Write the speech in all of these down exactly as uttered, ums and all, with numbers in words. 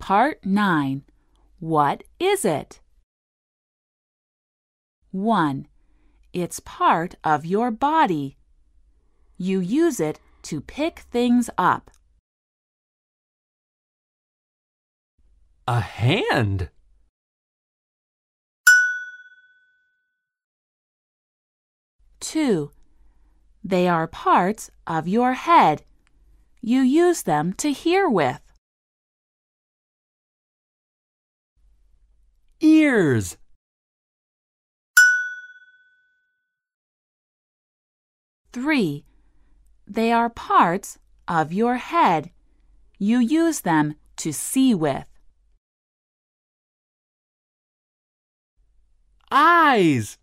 Part nine. What is it? one. It's part of your body. You use it to pick things up. A hand. two. They are parts of your head. You use them to hear with. Ears. three. They are parts of your head. You use them to see with. Eyes.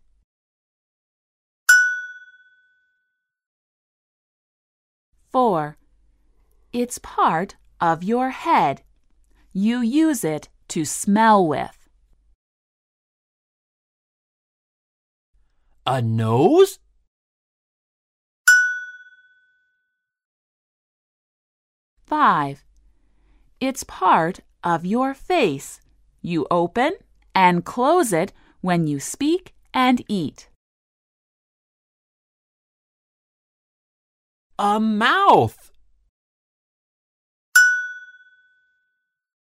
four. It's part of your head. You use it to smell with. A nose. five. It's part of your face. You open and close it when you speak and eat. A mouth.